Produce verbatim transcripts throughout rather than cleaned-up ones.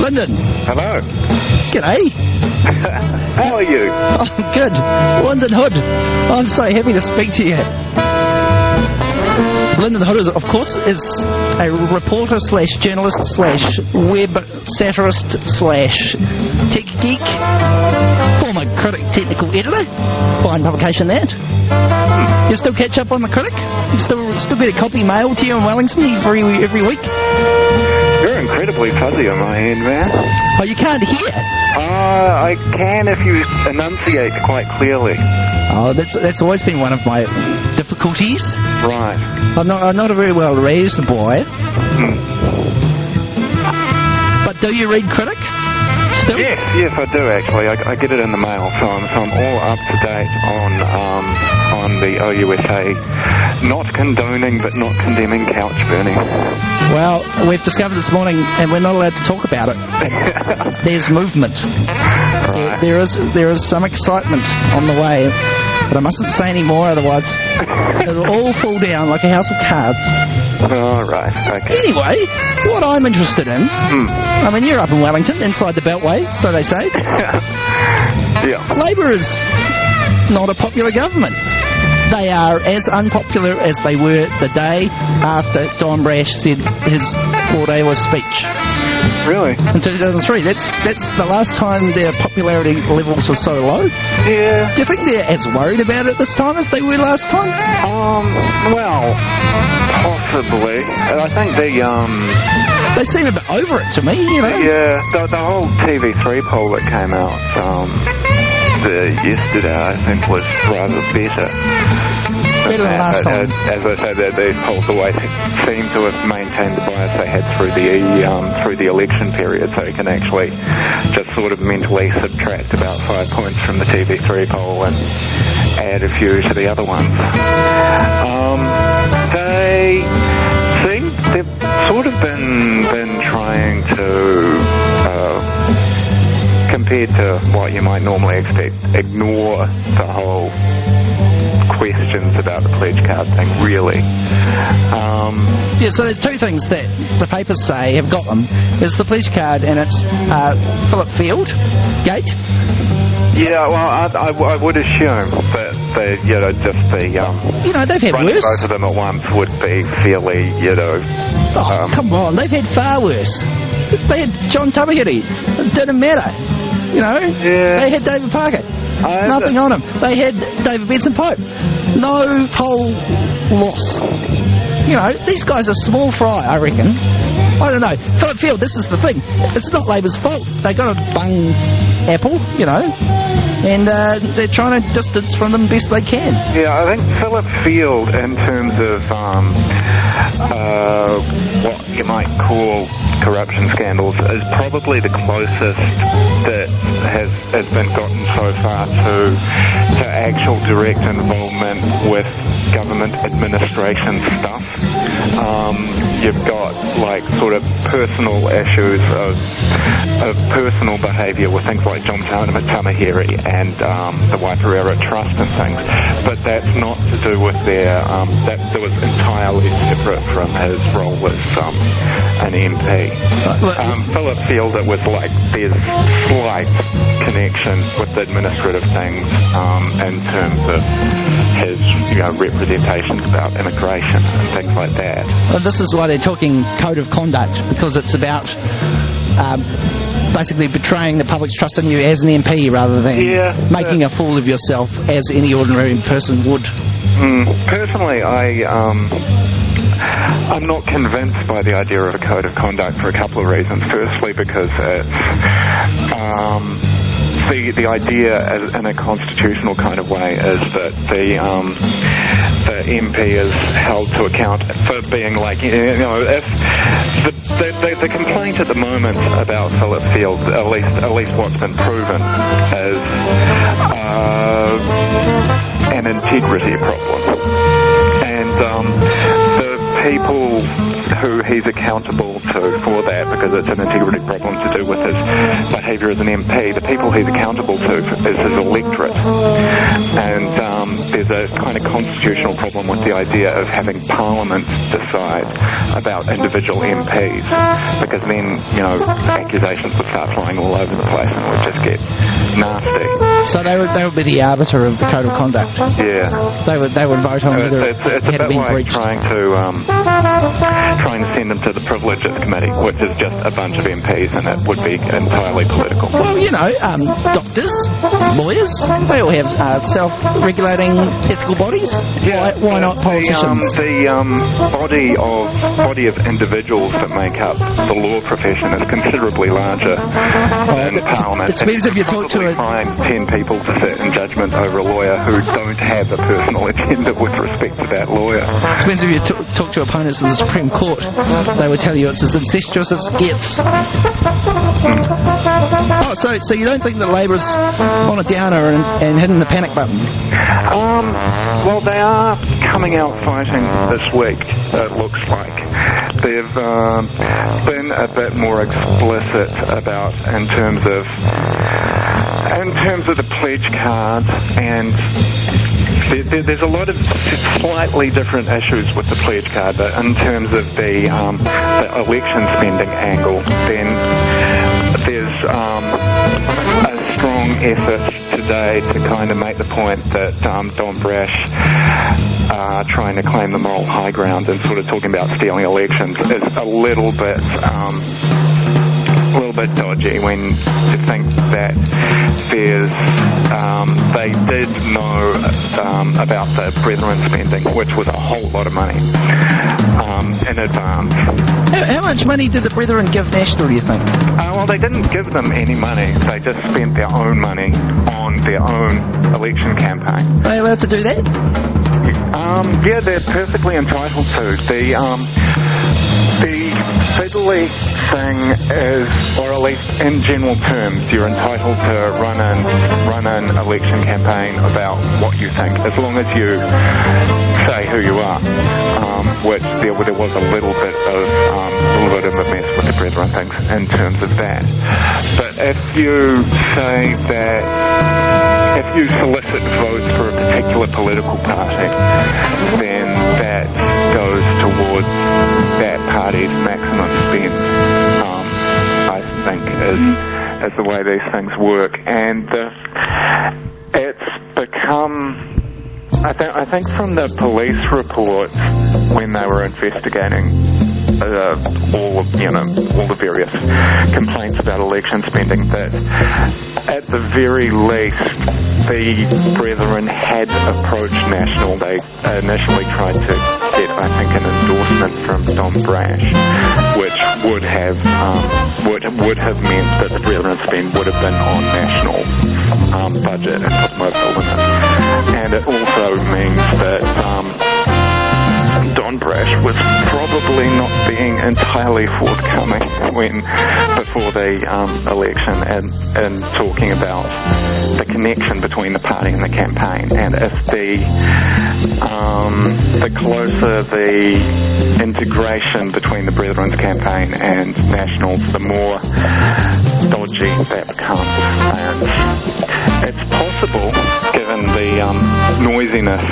Lyndon. Hello. G'day. How are you? I'm good. Lyndon Hood. I'm so happy to speak to you. Lyndon Hood, is, of course, is a reporter slash journalist slash web satirist slash tech geek, former Critic technical editor. Fine publication, that. Hmm. You still catch up on the Critic? You still still get a copy mailed to you in Wellington every every week? You're incredibly fuzzy on my end, man. Oh, you can't hear? Uh, I can if you enunciate quite clearly. Oh, that's that's always been one of my difficulties. Right. I'm not I'm not a very well raised boy. Hmm. But do you read Critic? Still? Yes, yes, I do actually. I, I get it in the mail, so I'm, so I'm all up to date on um, on the O U S A. Not condoning, but not condemning couch burning. Well, we've discovered this morning, and we're not allowed to talk about it. There's movement. Right. There, there is there is some excitement on the way, but I mustn't say any more, otherwise it'll all fall down like a house of cards. All right. Okay. Anyway, what I'm interested in, hmm. I mean, you're up in Wellington, inside the Beltway, so they say. Yeah. Labor is not a popular government. They are as unpopular as they were the day after Don Brash said his four-day speech. Really? In two thousand three. That's that's the last time their popularity levels were so low. Yeah. Do you think they're as worried about it this time as they were last time? Um, well, possibly. I think the, um... They seem a bit over it to me, you know? Yeah, the, the whole T V three poll that came out um, the, yesterday, I think, was rather better. Better than last time. As, as I said, that these polls always seem to have maintained the bias they had through the um, through the election period, so you can actually just sort of mentally subtract about five points from the T V three poll and add a few to the other ones. Um, they seem they've sort of been been trying to. Uh, compared to what you might normally expect, ignore the whole questions about the pledge card thing, really. Um, yeah, so there's two things that the papers say have got them. It's the pledge card and it's uh, Philip Field Gate. Yeah, well, I, I, I would assume that the, you know, just the um, you know, they've had running worse. both of them at once would be fairly, you know. Oh, um, come on, they've had far worse. They had John Tamahere. It didn't matter. You know, yeah. They had David Parker. I Nothing on him. They had David Benson Pope. No poll loss. You know, these guys are small fry, I reckon. I don't know. Philip Field, this is the thing. It's not Labour's fault. They got a bung apple, you know, and uh, they're trying to distance from them best they can. Yeah, I think Philip Field, in terms of um, uh, what you might call corruption scandals, is probably the closest that has has been gotten so far to to actual direct involvement with government administration stuff. Um, you've got like sort of personal issues of of personal behaviour with things like John Tamahere and um, the Waipirara Trust and things, but that's not to do with their um, that, that was entirely separate from his role as um, an M P. Um, Philip Field, it was like there's slight connection with the administrative things um, in terms of his, you know, representations about immigration and things like that. Well, this is why they're talking code of conduct, because it's about um, basically betraying the public's trust in you as an M P rather than yeah, making uh, a fool of yourself as any ordinary person would. Mm, personally, I... Um, I'm not convinced by the idea of a code of conduct for a couple of reasons. Firstly, because it's, um, the the idea in a constitutional kind of way is that the um, the M P is held to account for being like, you know, if the the, the, the complaint at the moment about Philip Field, at least at least what's been proven, is uh, an integrity problem, and um, the people who he's accountable to for that, because it's an integrity problem to do with his behaviour as an M P. The people he's accountable to is his electorate. And um, there's a kind of constitutional problem with the idea of having Parliament decide about individual M Ps, because then, you know, accusations would start flying all over the place and it would just get nasty. So they would they would be the arbiter of the code of conduct. Yeah. They would they would vote on whether it's, it's, it's it had a bit been like breached. trying to um, trying to send them to the Privileges Committee, which is just a bunch of M Ps, and it would be entirely political. Well, you know, um, doctors, lawyers, they all have uh, self-regulating ethical bodies. Yeah, why, why not politicians? The, um, the um, body of body of individuals that make up the law profession is considerably larger oh, than it, Parliament. It depends if you talk to a... find ten people to sit in judgment over a lawyer who don't have a personal agenda with respect to that lawyer. It depends if you t- talk to opponents of the Supreme Court. They would tell you it's as incestuous as it gets. Mm. Oh, so so you don't think that Labour's on a downer and, and hitting the panic button? Um, well, they are coming out fighting this week, it looks like. They've um, been a bit more explicit about, in terms of, in terms of the pledge card, and there, there, there's a lot of slightly different issues with the pledge card, but in terms of the, um, the election spending angle, then there's um, a strong effort today to kind of make the point that um, Don Brash uh, trying to claim the moral high ground and sort of talking about stealing elections is a little bit um, a little bit dodgy when you think that there's um, they did know um, about the Brethren spending, which was a whole lot of money um, in advance. How, how much money did the Brethren give National, do you think? Uh, well, they didn't give them any money. They just spent their own money on their own election campaign. Are they allowed to do that? Um, yeah, they're perfectly entitled to. The um, the fiddly thing is, or at least in general terms, you're entitled to run an run an election campaign about what you think, as long as you say who you are. Um, which there, there was a little bit of um, a little bit of a mess with the Brethren things in terms of that. But if you say that, if you solicit votes for a particular political party, then that goes towards that party's maximum spend. Um, I think is is the way these things work, and uh, it's become. I think I think from the police reports when they were investigating uh, all of, you know, all the various complaints about election spending, that at the very least the Brethren had approached National. They initially tried to get, I think, an endorsement from Don Brash, which would have um, would would have meant that the Brethren spend would have been on National um, budget and put most of it. And it also means that um, Don Brash was probably not being entirely forthcoming when before the um, election and, and talking about the connection between the party and the campaign. And if the um, the closer the integration between the Brethren's campaign and Nationals, the more dodgy that becomes. And it's possible, given the um, noisiness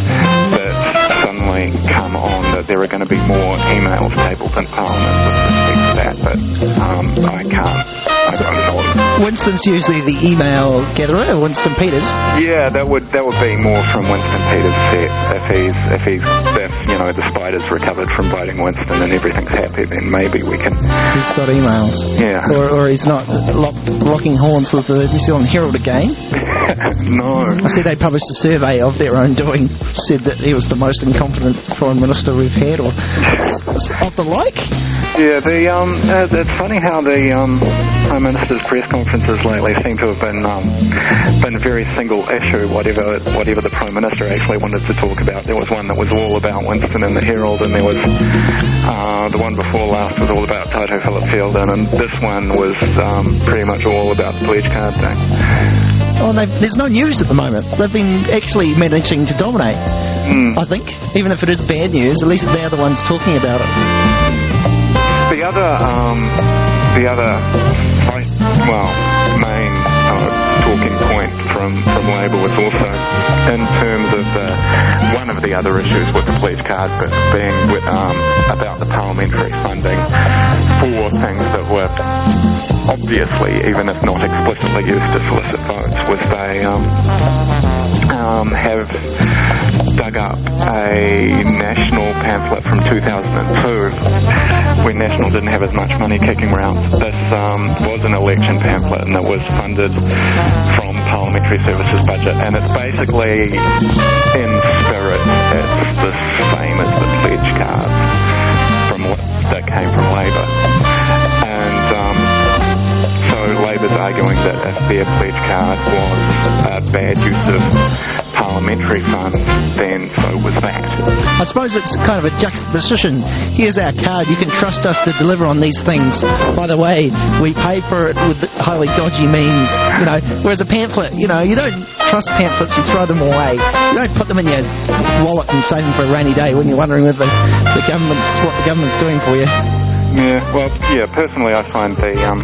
that suddenly come on, that there are going to be more emails tabled in Parliament with respect to that, but um, I can't. I don't know. Winston's usually the email gatherer, Winston Peters. Yeah, that would that would be more from Winston Peters' set. If he's if he's if you know the spider's recovered from biting Winston and everything's happy, then maybe we can. He's got emails. Yeah. Or, or he's not locked, locking horns with the New Zealand Herald again. No. I see they published a survey of their own doing, said that he was the most incompetent foreign minister we've had, or of the like. Yeah, the um, uh, it's funny how the um, Prime Minister's press conferences lately seem to have been um, been very single issue. Whatever whatever the Prime Minister actually wanted to talk about, there was one that was all about Winston and the Herald, and there was uh, the one before last was all about Taito Philip Fielden, and this one was um, pretty much all about the pledge card thing. Well, there's no news at the moment. They've been actually managing to dominate. Mm. I think, even if it is bad news, at least they're the ones talking about it. other, um, the other, well, main uh, talking point from, from Labour was also in terms of the, one of the other issues with the pledge card being with, um, about the parliamentary funding for things that were obviously, even if not explicitly used to solicit votes, was they um, um, have dug up a national pamphlet from two thousand two when National didn't have as much money kicking around. This um, was an election pamphlet and it was funded from Parliamentary Services budget, and it's basically, in spirit, it's the same as the pledge cards from that came from Labour. And um, so Labour's arguing that if their pledge card was a bad use of parliamentary funds, then so was that. I suppose it's kind of a juxtaposition. Here's our card, you can trust us to deliver on these things. By the way, we pay for it with highly dodgy means, you know, whereas a pamphlet, you know, you don't trust pamphlets, you throw them away. You don't put them in your wallet and save them for a rainy day when you're wondering whether the government's, what the government's doing for you. Yeah, well, yeah, personally I find the, um,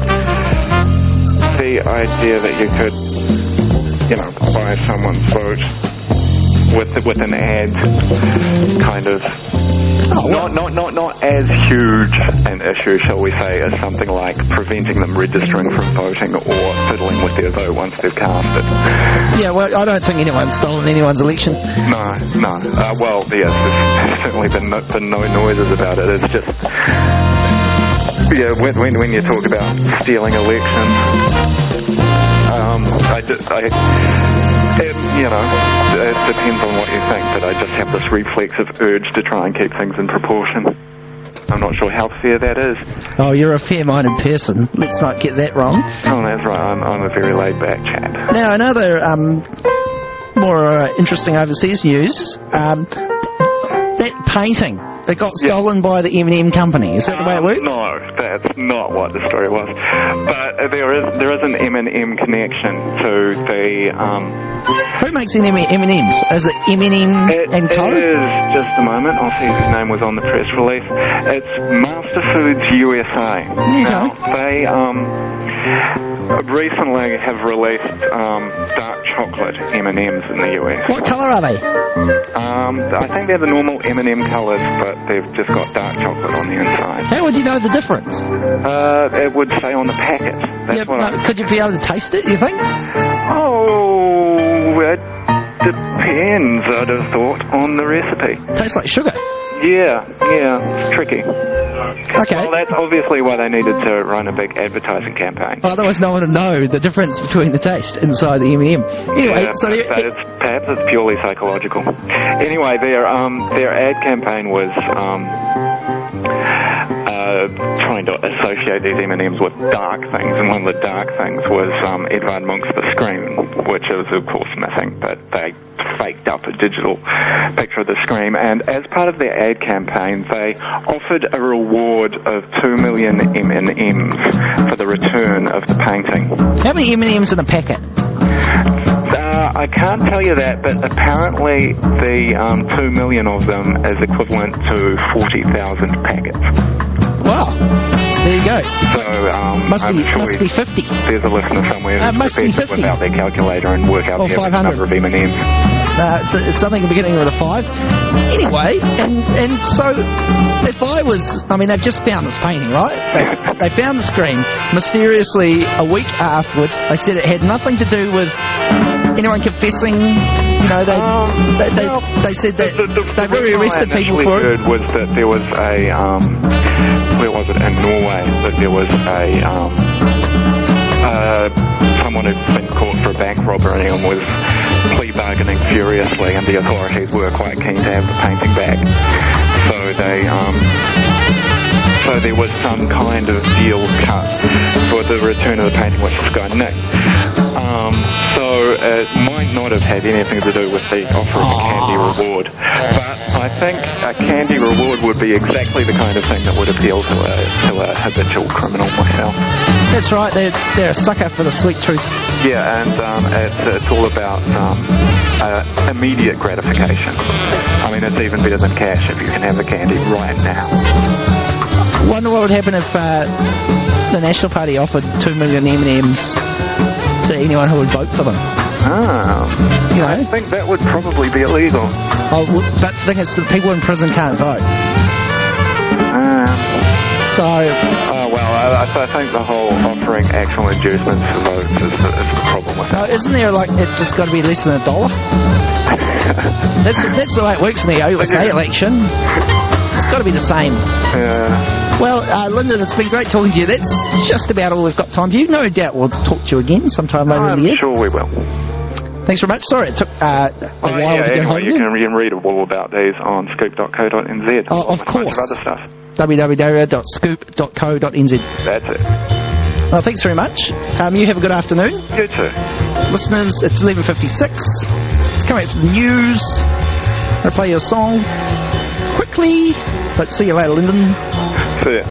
the idea that you could, you know, buy someone's vote with with an ad kind of oh, well. not, not not not as huge an issue, shall we say, as something like preventing them registering from voting or fiddling with their vote once they've cast it. Yeah, well, I don't think anyone's stolen anyone's election. No, no. Uh, well, yes, there's certainly been no, been no noises about it. It's just, yeah, when when, when you talk about stealing elections, um, I, I It, you know, it depends on what you think, but I just have this reflexive urge to try and keep things in proportion. I'm not sure how fair that is. Oh, you're a fair-minded person. Let's not get that wrong. Oh, that's right. I'm, I'm a very laid-back chap. Now, another um, more uh, interesting overseas news. Um, that painting that got stolen yeah. by the M and M company. Is that the way it works? Uh, no, that's not what the story was. But there is there is an M and M connection to the... Um, Who makes M and M's? Is it M and M and Co? It is, just a moment. I'll see whose name was on the press release. It's Master Foods U S A. Okay. Now, they um, recently have released um, dark chocolate M and M's in the U S. What colour are they? Um, I think they're the normal M and M colours, but they've just got dark chocolate on the inside. How would you know the difference? Uh, it would say on the packet. That's yeah, what no, I... Could you be able to taste it, you think? Oh, it depends, I'd have thought, on the recipe. Tastes like sugar. Yeah, yeah, it's tricky. Okay. Well, that's obviously why they needed to run a big advertising campaign. Well, otherwise no one would know the difference between the taste inside the M and M. Anyway, yeah, so... Perhaps, it's, perhaps it's purely psychological. Anyway, their, um, their ad campaign was... Um, Uh, trying to associate these M and M's with dark things, and one of the dark things was um, Edvard Munch's The Scream, which is of course missing, but they faked up a digital picture of The Scream, and as part of their ad campaign they offered a reward of two million M and M's for the return of the painting. How many M and M's in a packet? Uh, I can't tell you that, but apparently the um, two million of them is equivalent to forty thousand packets. Wow. There you go. So, um, must be, sure must be fifty. There's a listener somewhere uh, who's must be fifty. Without their calculator and work out or the five hundred. number of M and M's. Uh, it's, it's something beginning with a five. Anyway, and and so if I was, I mean, they've just found this painting, right? They, they found the screen. Mysteriously, a week afterwards, they said it had nothing to do with anyone confessing. You know, they um, they, they, well, they said that the, the, the, they've already arrested I people for heard it. Was that there was a um, where was it in Norway? That there was a um, uh, someone who'd been caught for a bank robbery and was plea bargaining furiously, and the authorities were quite keen to have the painting back. So they um. So there was some kind of deal cut for the return of the painting, which this guy nicked. Um, so it might not have had anything to do with the offer of a candy reward. But I think a candy reward would be exactly the kind of thing that would appeal to a, to a habitual criminal myself. That's right, they're, they're a sucker for the sweet truth. Yeah, and um, it's, it's all about um, uh, immediate gratification. I mean, it's even better than cash if you can have the candy right now. Wonder what would happen if uh, the National Party offered two million M and M's to anyone who would vote for them. Ah, You know? I think that would probably be illegal. Oh, well, but the thing is, the people in prison can't vote. Ah. So, Oh, well, I, I think the whole offering actual inducements for votes is the, is the problem with now, that. isn't there like it just got to be less than a dollar? That's that's the way it works in the O S A election. It's got to be the same. Yeah. Well, uh, Lyndon, it's been great talking to you. That's just about all we've got time for. You no doubt we'll talk to you again sometime later in I'm the year. sure we will. Thanks very much. Sorry it took uh, a Oh, while yeah, to get anyway, hold of you you. can, you can read all about these on scoop dot co dot n z. Oh, of A bunch course. of other stuff. w w w dot scoop dot co dot n z. That's it. Well, thanks very much. Um, you have a good afternoon. You too. Listeners, it's eleven fifty-six. It's coming out to the news. I'll play your song quickly. But see you later, Lyndon. See ya.